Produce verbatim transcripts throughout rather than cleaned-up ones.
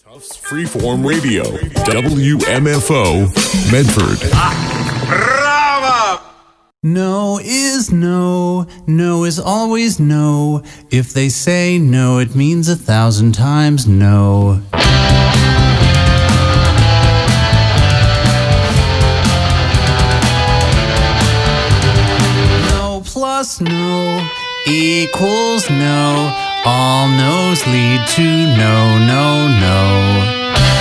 Tufts Freeform Radio, W M F O, Medford. Bravo! No is no, no is always no. If they say no, it means a thousand times no. No plus no equals no. All no's lead to no, no, no.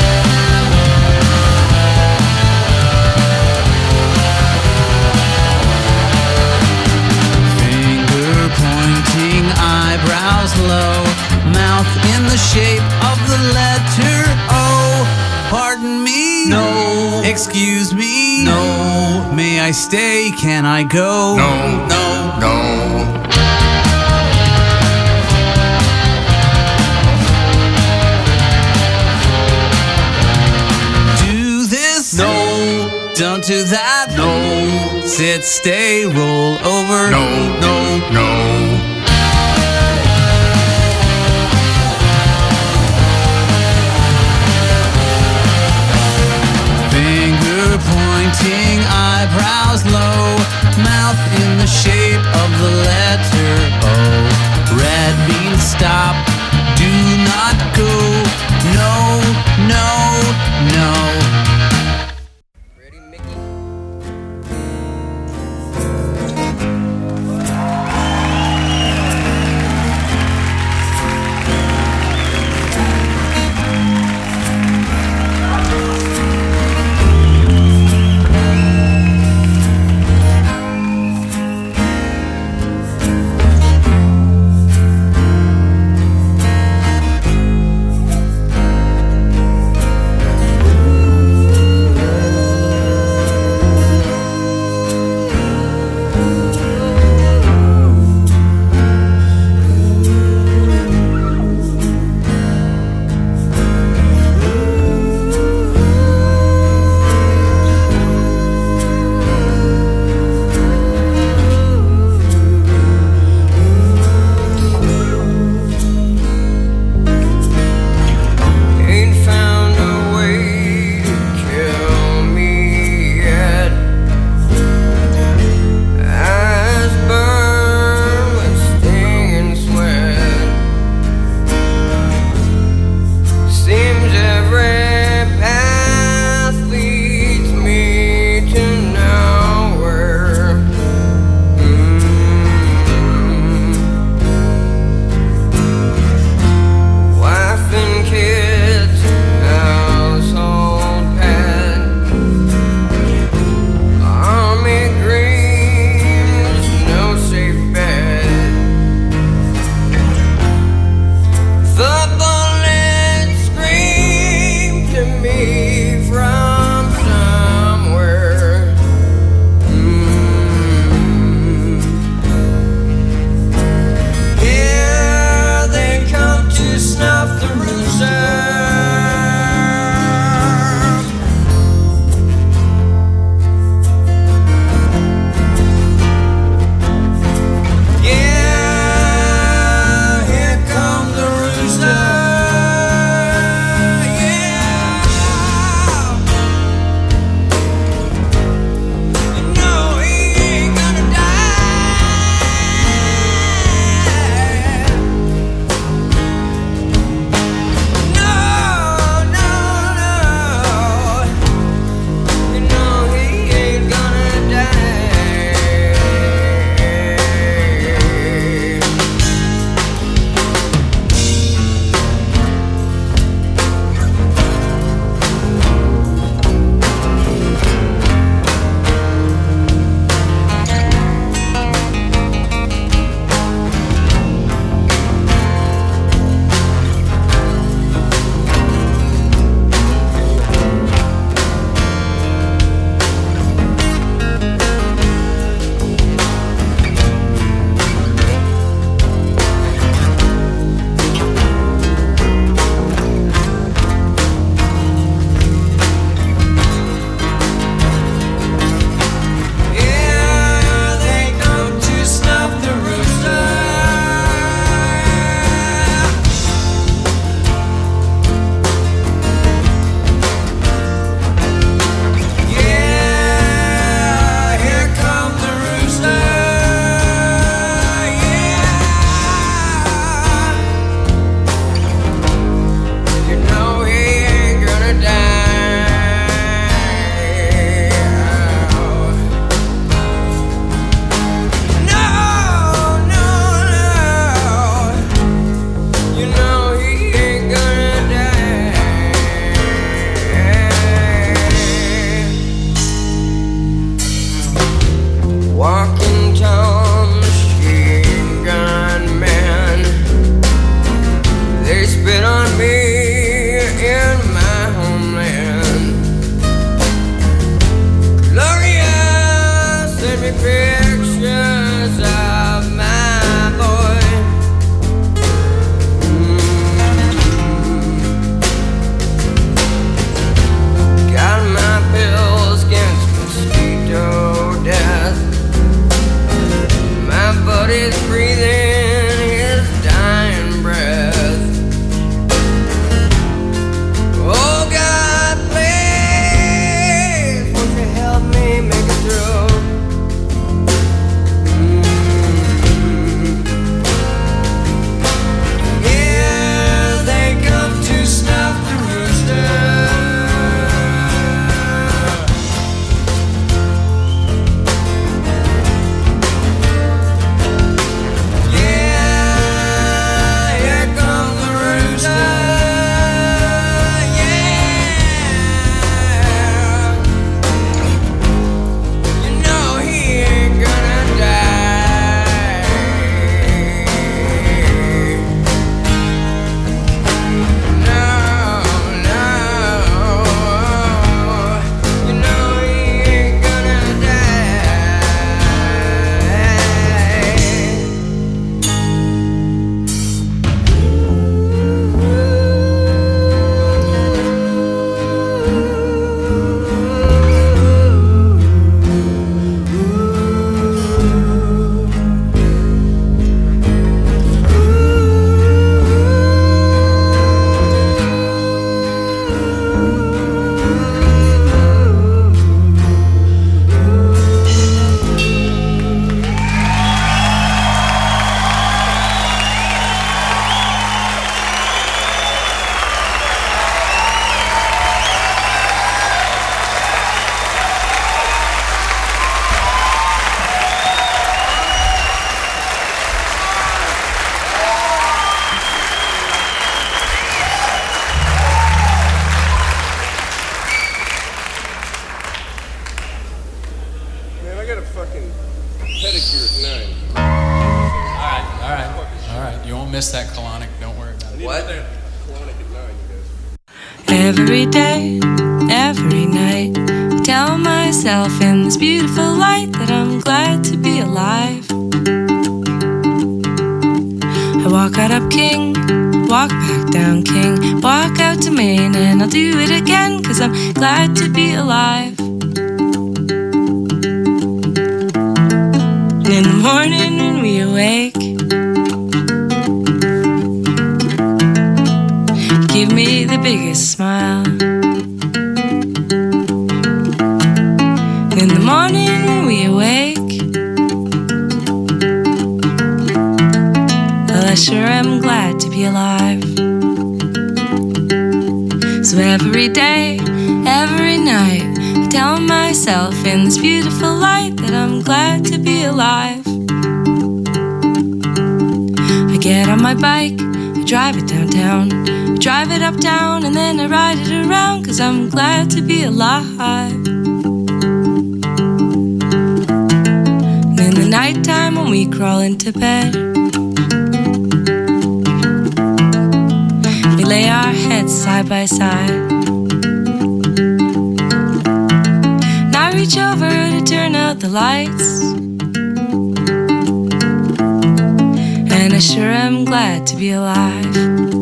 Eyebrows low, mouth in the shape of the letter O. Pardon me? No. Excuse me? No. May I stay? Can I go? No, no, no. Do this? No. Don't do that? No. Sit, stay, roll over? No, no, no. Pointing, eyebrows low, mouth in the shape of the letter O. Red means stop, do not go. No, no, no. Ready, Mickey? missed that colonic. Don't worry about it. What? Every day, every night, I tell myself in this beautiful light that I'm glad to be alive. I walk out up King, walk back down King, walk out to Maine, and I'll do it again, 'cause I'm glad to be alive. And in the morning when we awake, give me the biggest smile. In the morning when we awake, well, I sure am glad to be alive. So every day, every night, I tell myself in this beautiful light that I'm glad to be alive. I get on my bike, I drive it downtown, I drive it uptown, and then I ride it around, 'cause I'm glad to be alive. And in the nighttime when we crawl into bed, we lay our heads side by side, and I reach over to turn out the lights, and I sure am glad to be alive.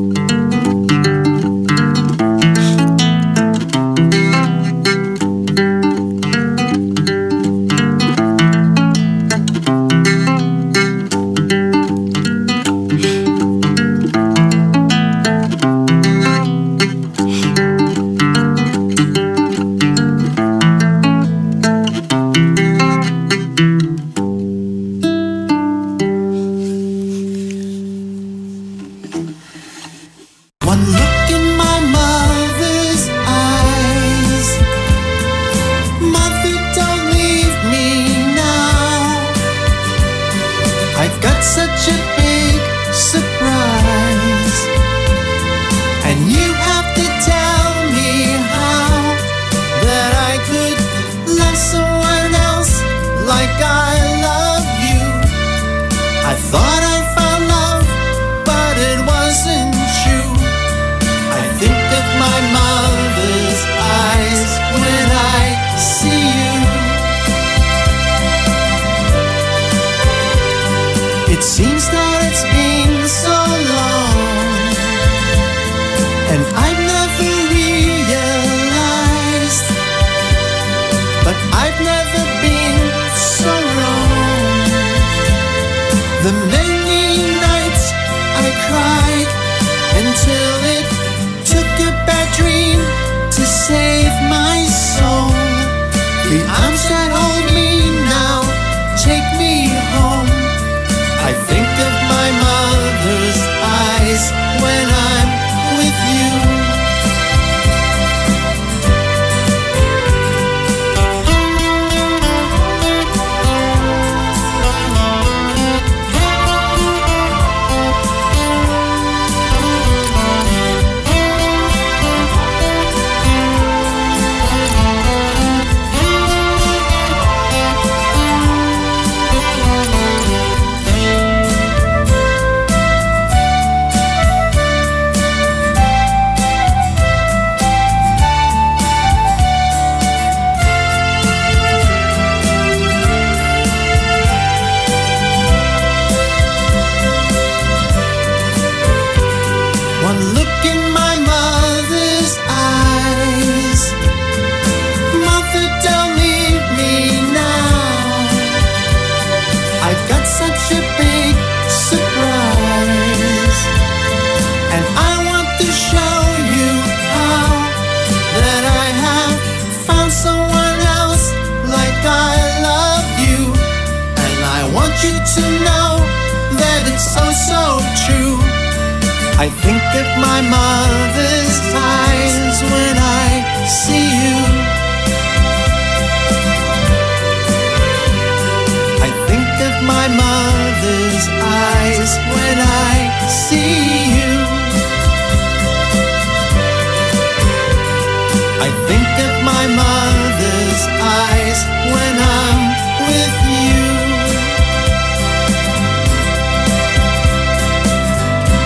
I think of my mother's eyes when I see you. I think of my mother's eyes when I see you. I think of my mother's eyes when I'm with you.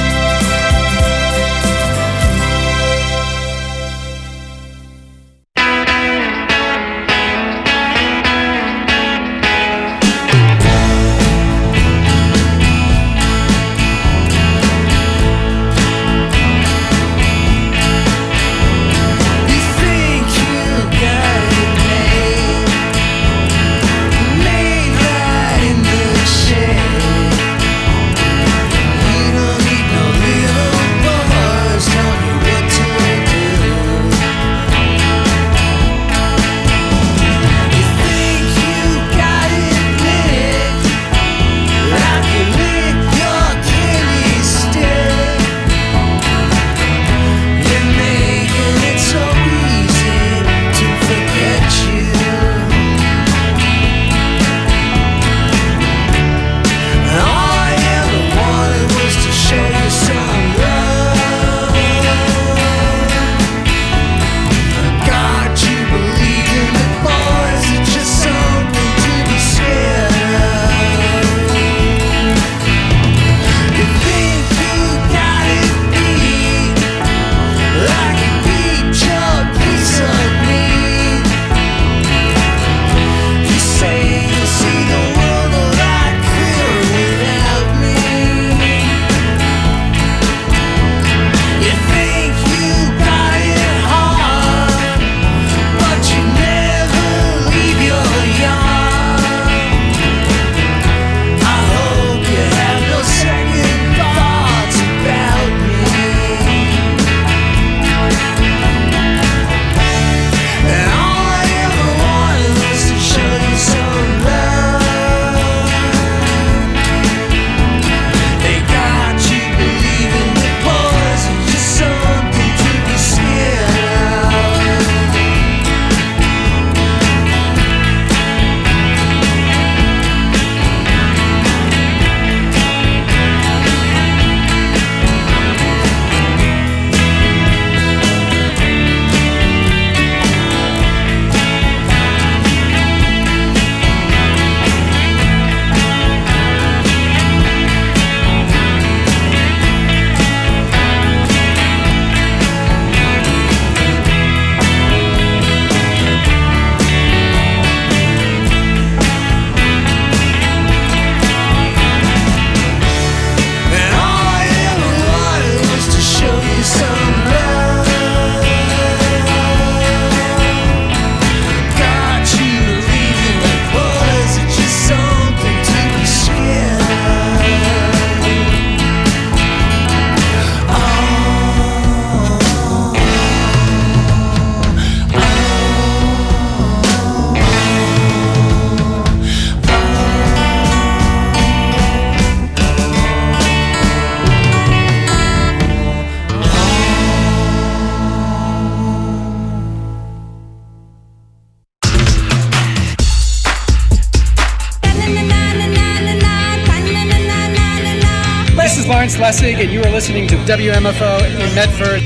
Lessig, and you are listening to W M F O in Medford.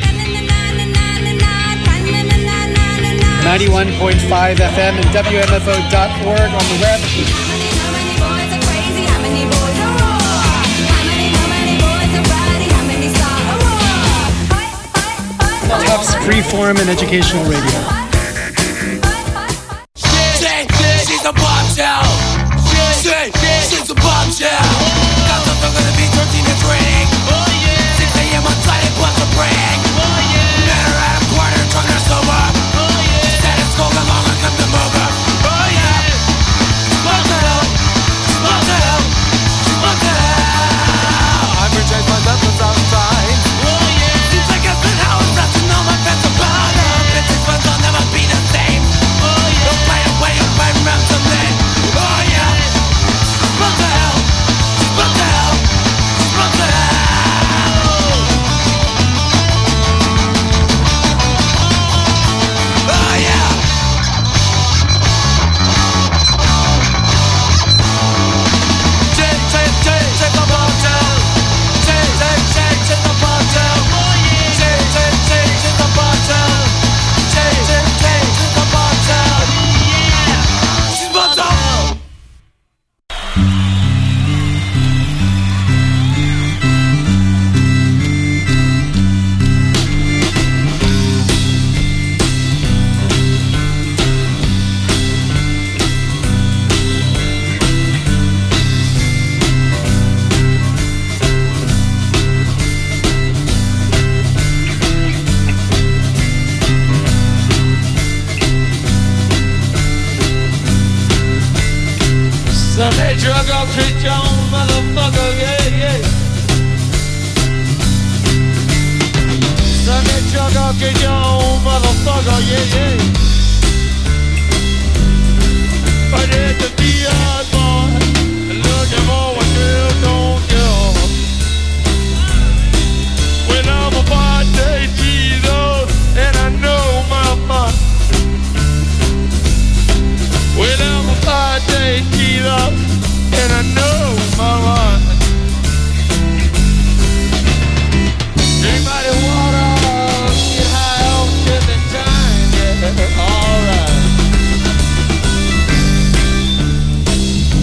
ninety-one point five F M and W M F O dot org on the web. Tufts Freeform and Educational Radio. She's a bombshell. She's a bombshell. Got the fuck gonna be thirteen to drink. six a.m. on Friday, plus a break. Met her at a quarter, drunk her sober. Said it's cold, come on, come to move her. Oh yeah. Smoke the hell. Smoke the hell. Smoke the hell. I've rejected myself a thousand times. Oh yeah. Seems like I've been out and to know my best about her. Bitches friends will never be the same. Oh yeah. Don't play away, you'll find around someday. Oh yeah. Smoke the hell. Smoke the hell. Smoke the hell. Oh yeah. Take, take, take, take the bottle. Take, take, take, take the bottle. Take, take, take, take the bottle. Take, take, take, take the bottle. Yeah. She's bottle. Sunday drug off treat your own motherfucker, yeah, yeah. Sunday drug off treat your own motherfucker, yeah, yeah. But it's the D R boy, looking for a girl, don't girl. When I'm a birthday Jesus, and I know my mind. When I'm a birthday Jesus, and I know my mind. Anybody water, get high on till the time, yeah, alright.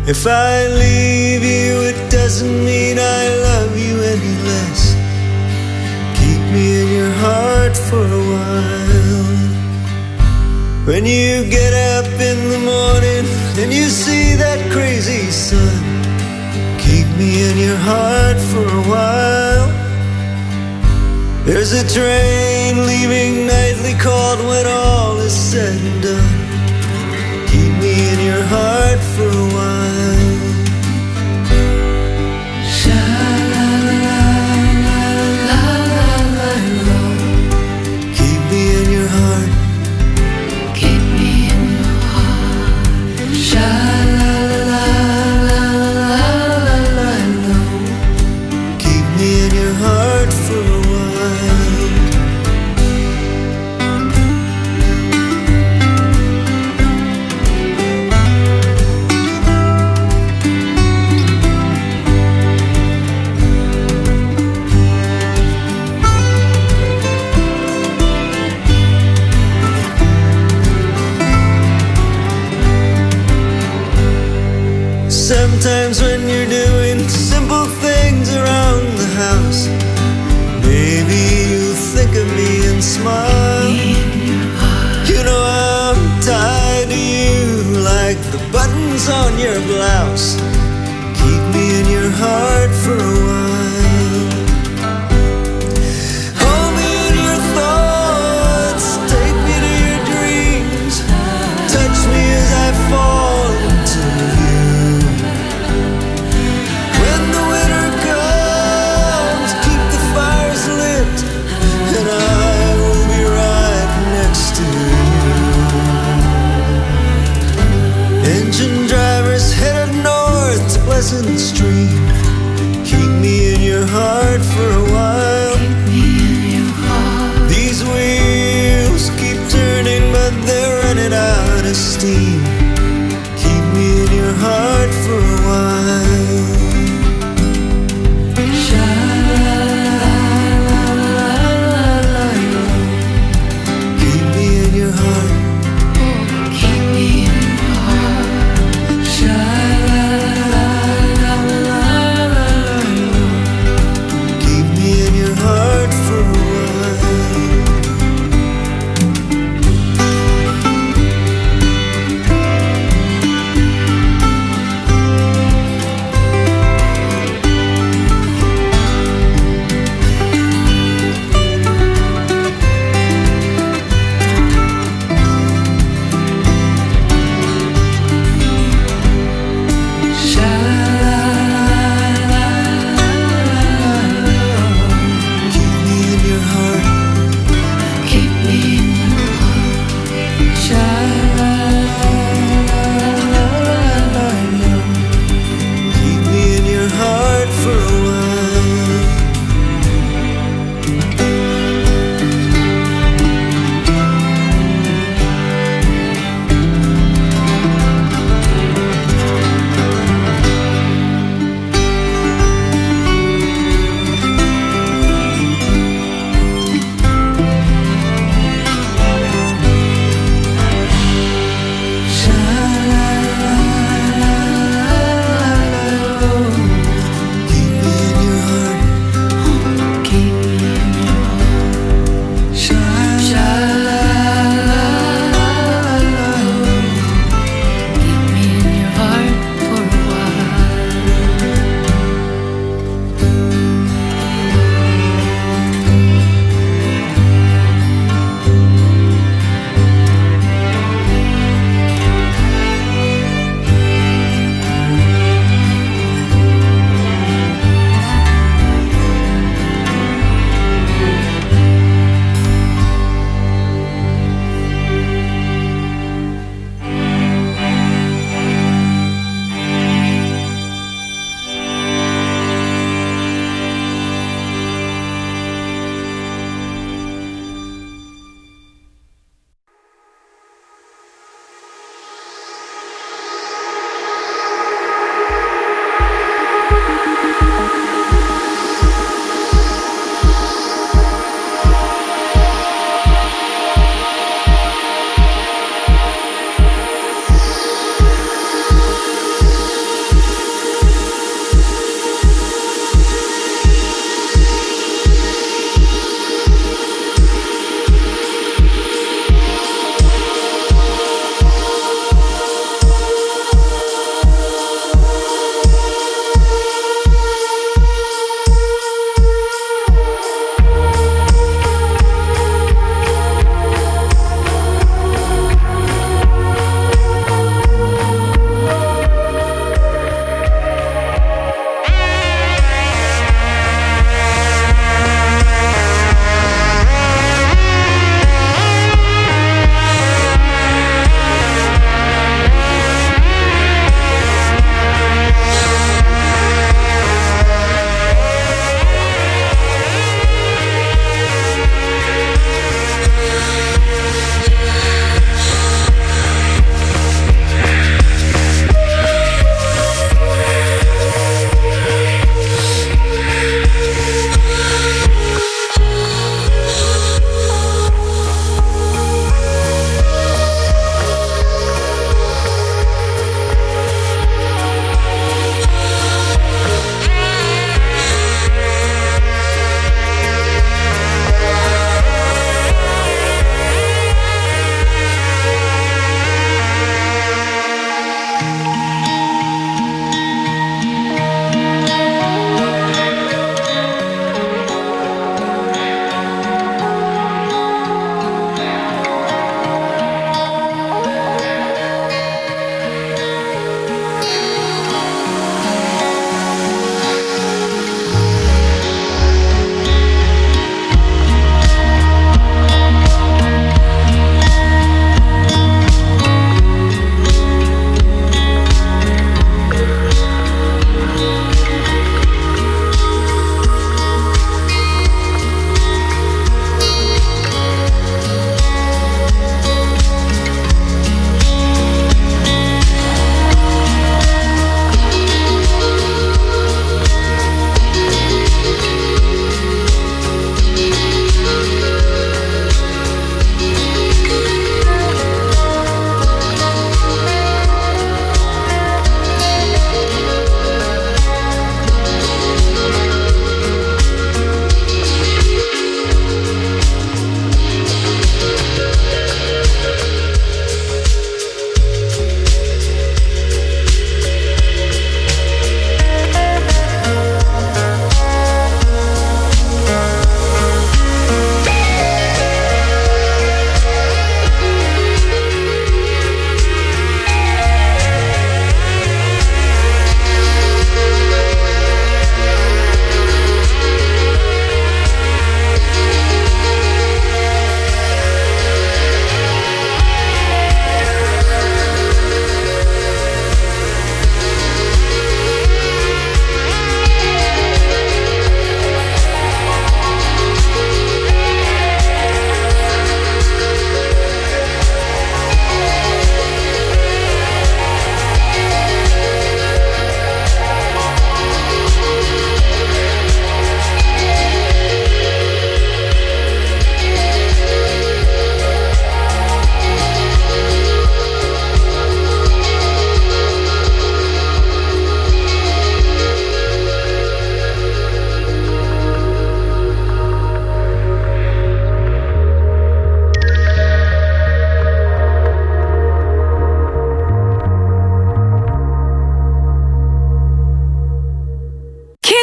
If I leave you, it doesn't mean I love you any less. Keep me in your heart for a while. When you get up in the morning and you see that crazy sun, keep me in your heart for a while. There's a train leaving nightly called when all is said and done. Keep me in your heart for a while. Sha-la-la-la-la-la-la. Keep me in your heart. Keep me in your heart. Sha-la-la-la-la-la-la. Keep me in your heart for a while. Sometimes when you're doing simple things around the house, maybe you think of me and smile. You know I'm tied to you like the buttons on your blouse. Keep me in your heart for a while. Hold me in your thoughts, take me to your dreams, touch me as I fall into you. Engine drivers headed north to Pleasant Street. Keep me in your heart for a while. These wheels keep turning, but they're running out of steam. Keep me in your heart for a while. Keep me in your heart. Keep me in your heart. Sha-la-la-la-la-la.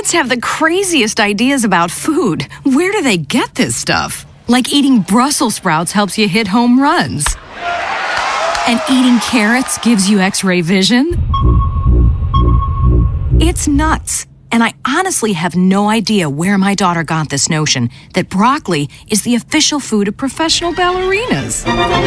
Kids have the craziest ideas about food. Where do they get this stuff? Like eating Brussels sprouts helps you hit home runs. And eating carrots gives you X-ray vision. It's nuts. And I honestly have no idea where my daughter got this notion that broccoli is the official food of professional ballerinas.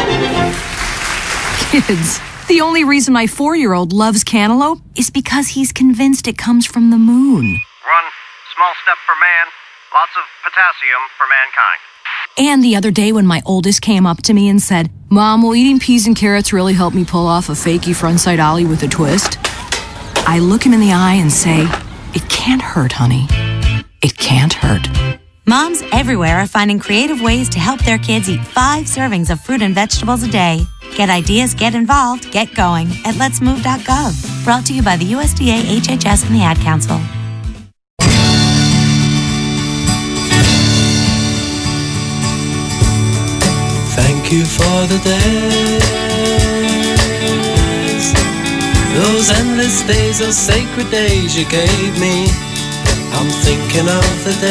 Kids, the only reason my four-year-old loves cantaloupe is because he's convinced it comes from the moon. One small step for man, lots of potassium for mankind. And the other day when my oldest came up to me and said, Mom, will eating peas and carrots really help me pull off a fakey frontside ollie with a twist? I look him in the eye and say, it can't hurt, honey. It can't hurt. Moms everywhere are finding creative ways to help their kids eat five servings of fruit and vegetables a day. Get ideas, get involved, get going at lets move dot gov. Brought to you by the U S D A, H H S, and the Ad Council. Thank you for the days, those endless days, those sacred days you gave me. I'm thinking of the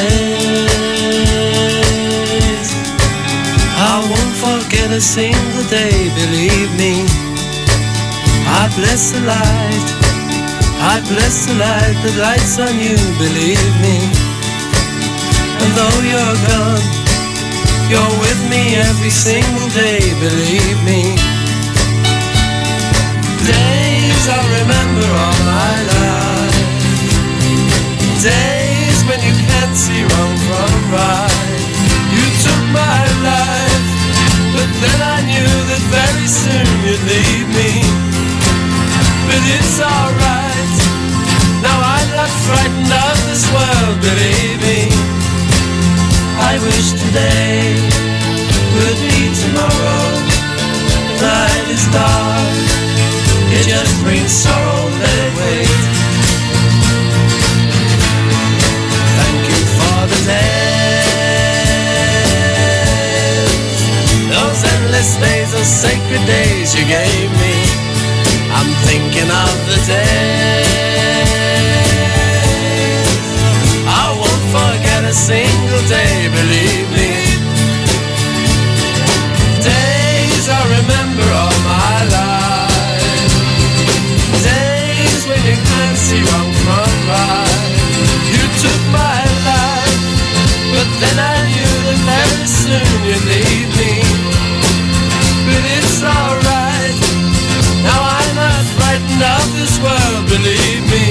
days I won't forget a single day, believe me. I bless the light, I bless the light that lights on you, believe me. And though you're gone, you're with me every single day, believe me. Days I'll remember all my life, days when you can't see wrong from right. You took my life, but then I knew that very soon you'd leave me. But it's alright, now I'm not frightened of this world, believe me. I wish today would be tomorrow. The night is dark, it just brings sorrow, let it wait. Thank you for the days, those endless days, those sacred days you gave me. I'm thinking of the days I won't forget a single day, believe me. Days I remember all my life, days when you can't see wrong from right. You took my life, but then I knew that very soon you'd leave me. But it's alright, now I'm not frightened of this world, believe me.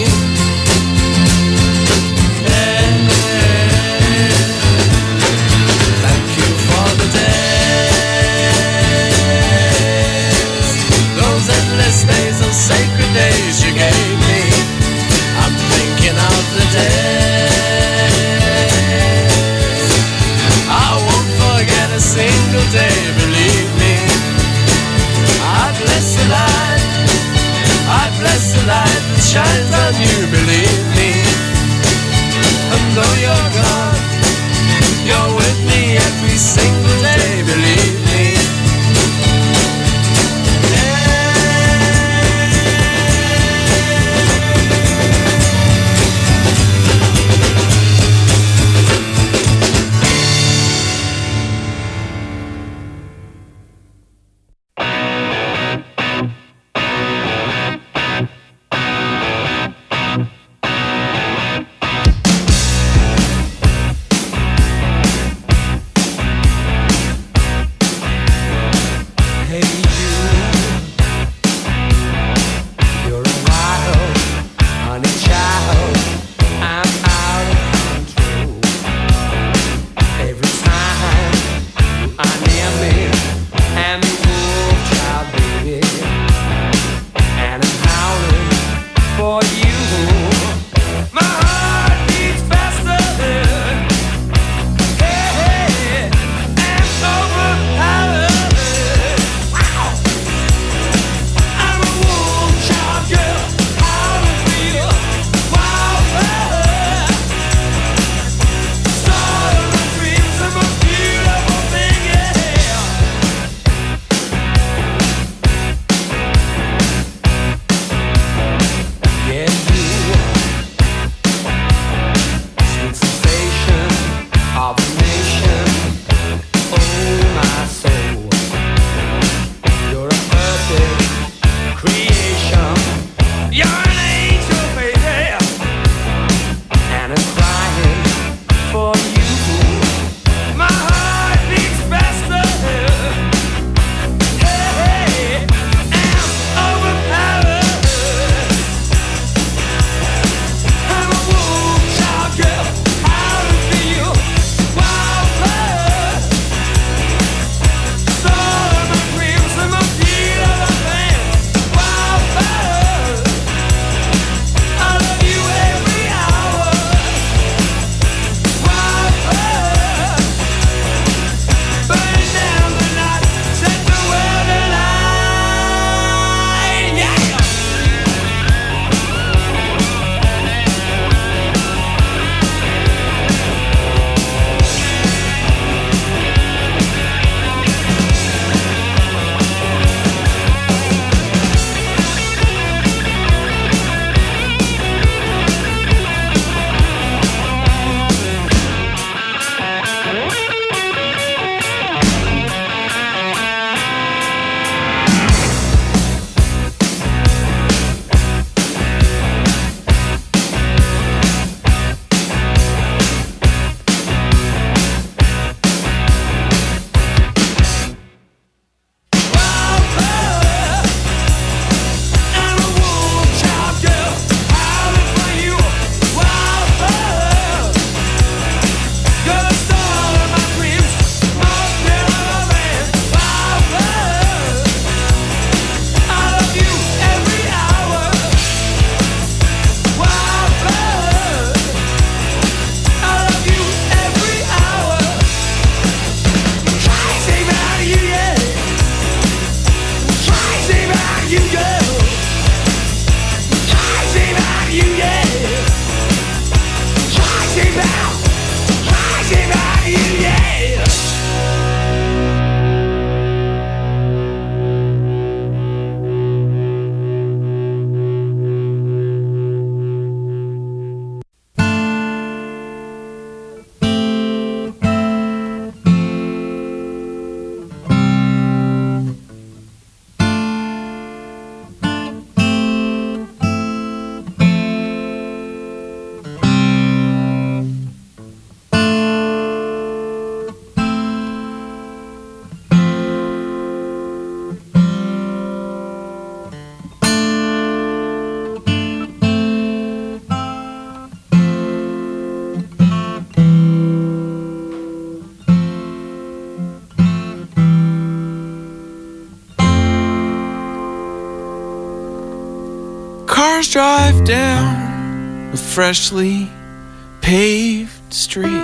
Cars drive down a freshly paved street.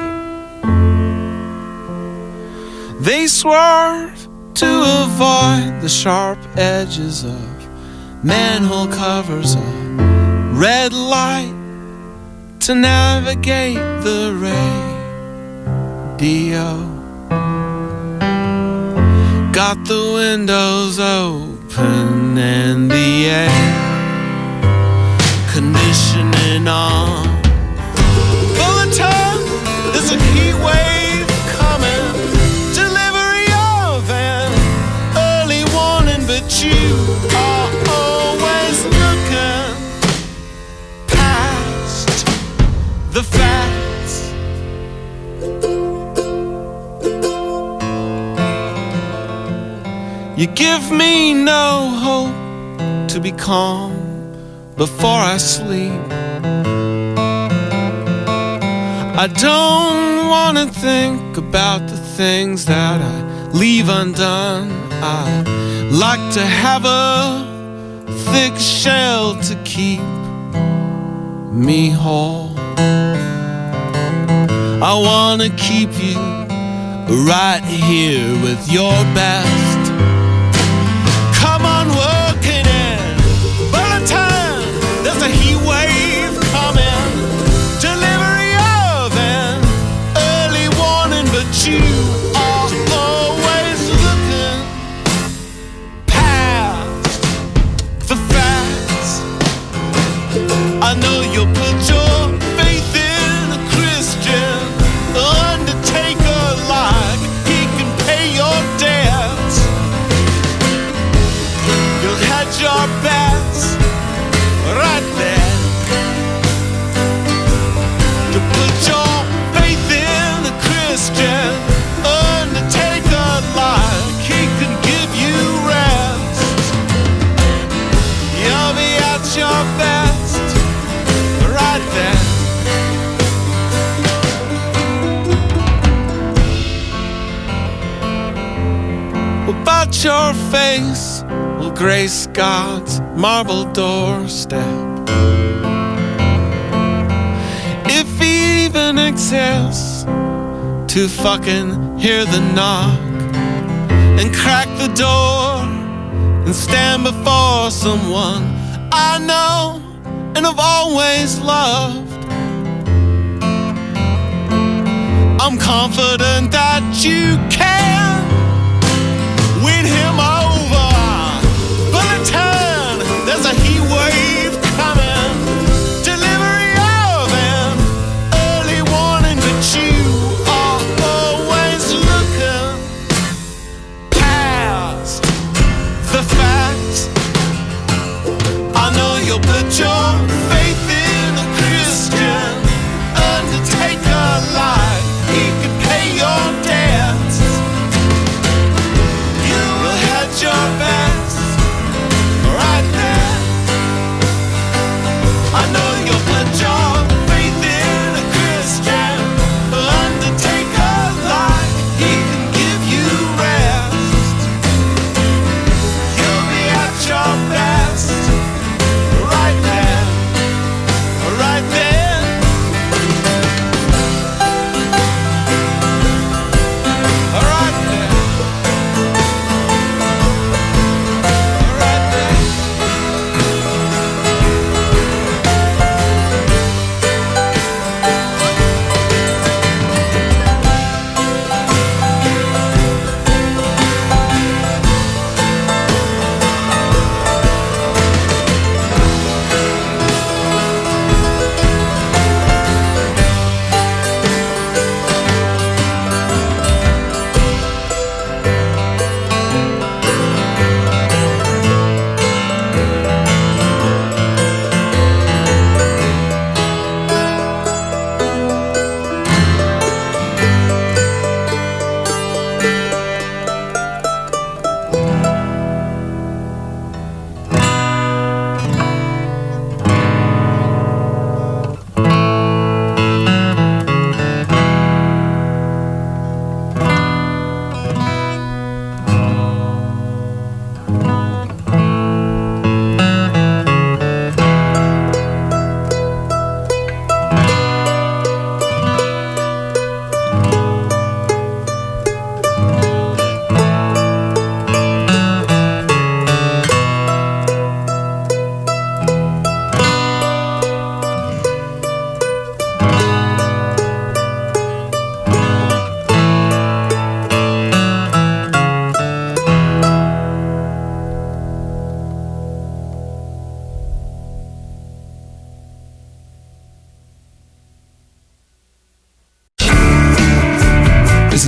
They swerve to avoid the sharp edges of manhole covers, a red light to navigate the radio. Got the windows open and the air conditioning on. Bulletin, there's a heat wave coming. Delivery of an early warning, but you are always looking past the facts. You give me no hope to be calm before I sleep. I don't want to think about the things that I leave undone. I like to have a thick shell to keep me whole. I want to keep you right here with your best. Come on, working in bulletin, there's a heat wave coming. Delivery of an early warning, but you are always looking past the facts. I know you'll put your faith in a Christian undertaker, like he can pay your debts. You'll hedge your bets right there. To put your faith in a Christian undertaker, like he can give you rest. You'll be at your best right there. About your face will grace God's marble doorstep, if he even exists to fucking hear the knock and crack the door and stand before someone I know and have always loved. I'm confident that you can win him over. Bulletin, there's a heat wave coming. Delivery of an early warning, but you are always looking past the facts. I know you'll put your faith in a Christian undertaker, like he can pay your debts. You'll hedge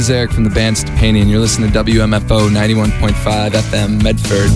is Eric from the band Stepanian. You're listening to W M F O ninety-one point five F M Medford.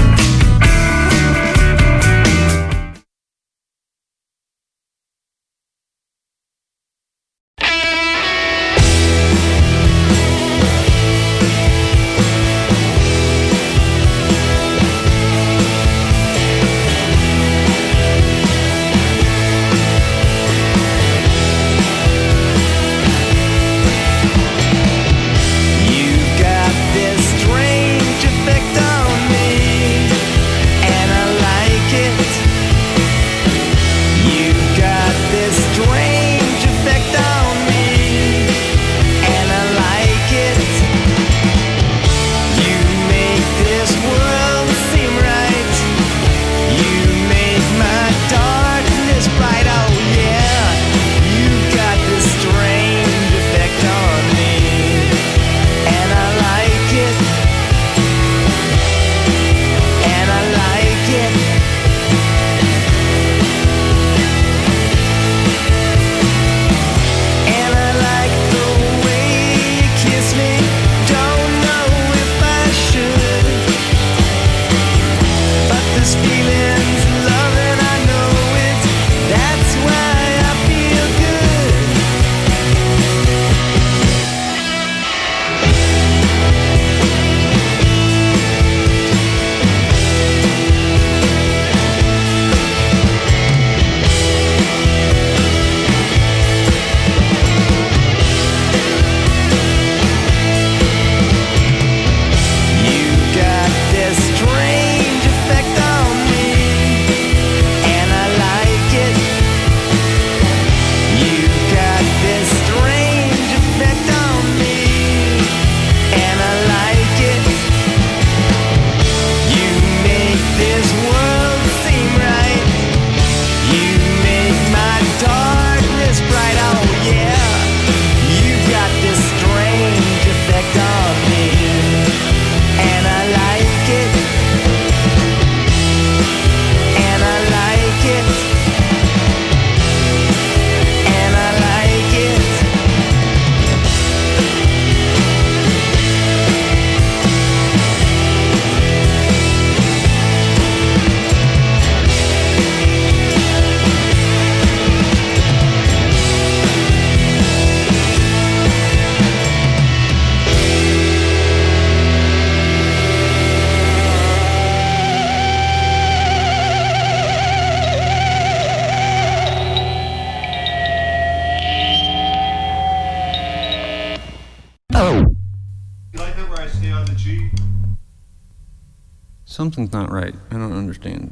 Something's not right. I don't understand.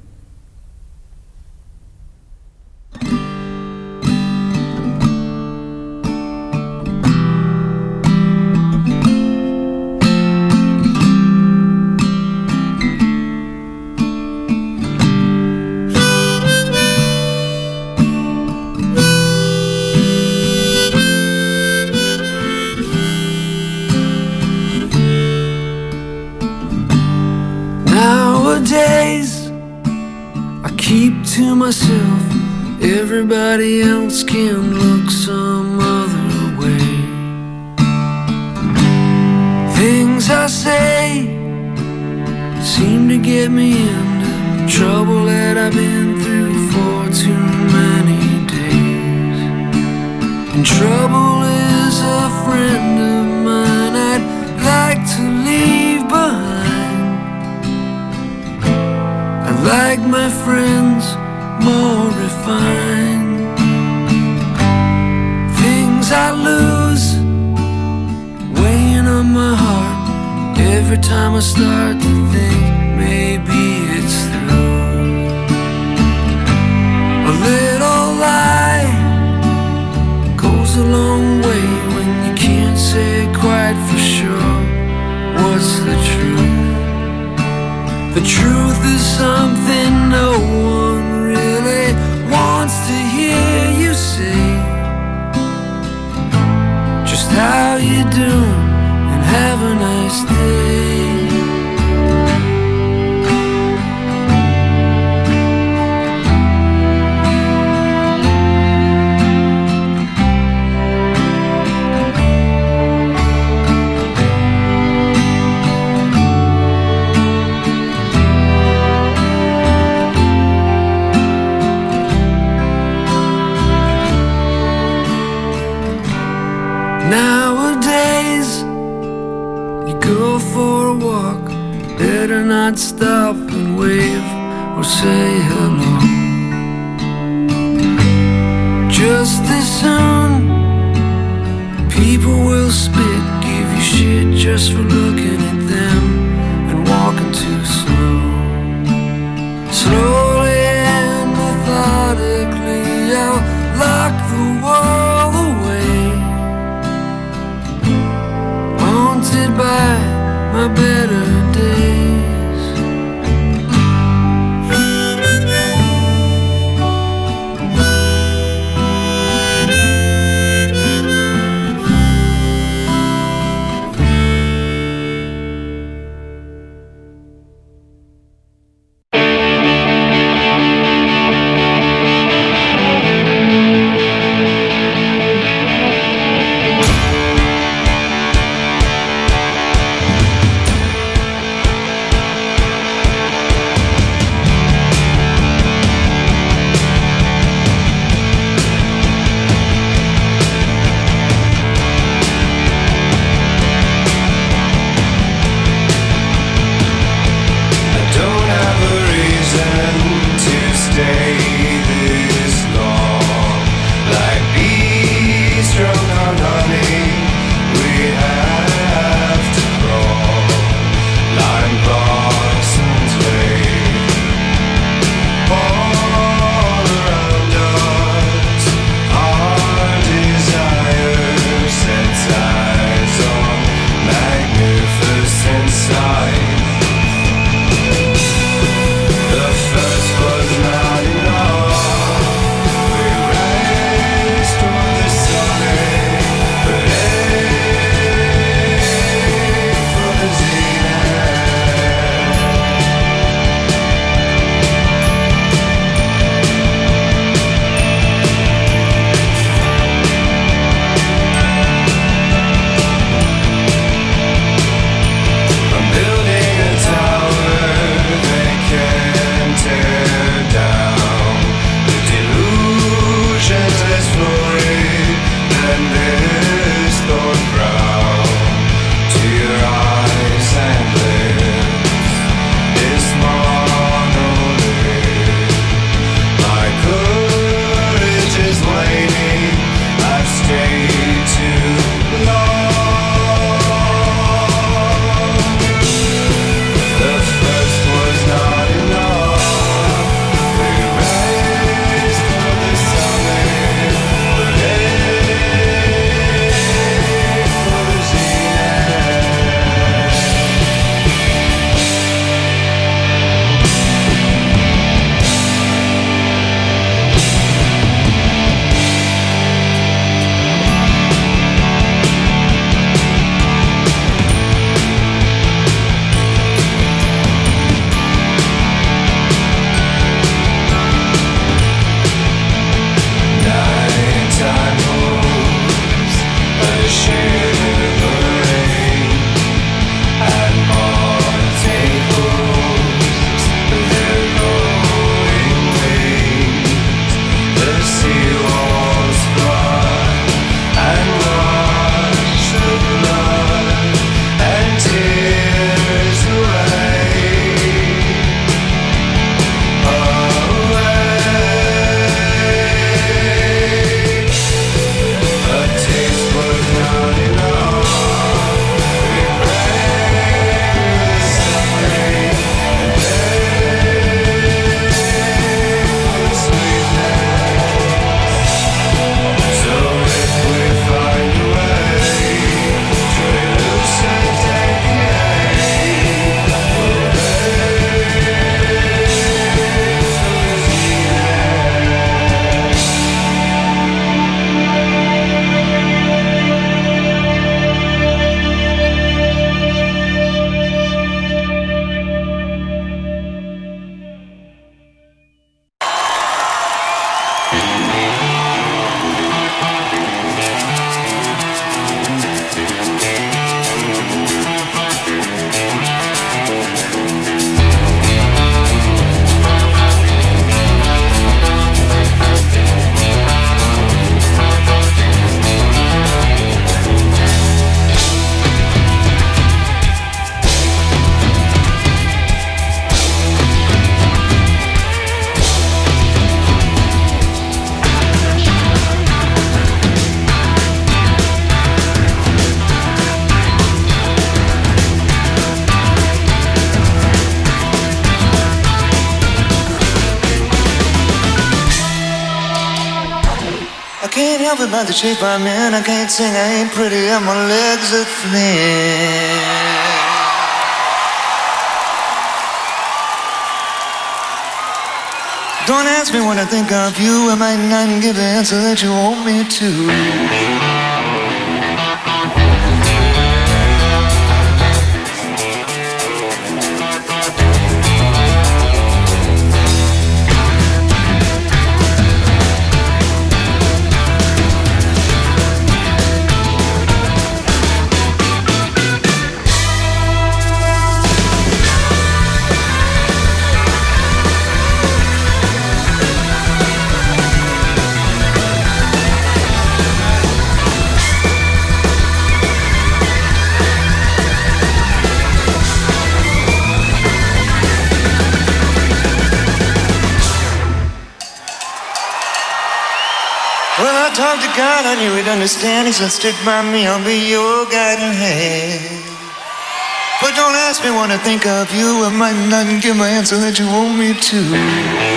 Nowadays, I keep to myself. Everybody else can look some other way. Things I say seem to get me into trouble that I've been through for too many days. And trouble is a friend of mine I'd like to leave behind. I like my friends more refined. Things I lose weighing on my heart every time I start to think maybe it's through. A little lie goes a long way when you can't say quite for sure what's the truth. The truth is something no one really wants to hear you say. Just how you doing and have a nice day. might stop and wave or say hello. Just as soon, people will spit, give you shit just for looking at them and walking too slow. Slowly and methodically, I'll lock the world away, haunted by my better days. help it by the shape I'm in. I can't sing, I ain't pretty, and my legs are thin. Don't ask me what I think of you. I might not give the answer that you want me to. Well, I talked to God, I knew he'd understand. He said, stick by me, I'll be your guiding hand. But don't ask me what I think of you. I might not give my answer that you want me to.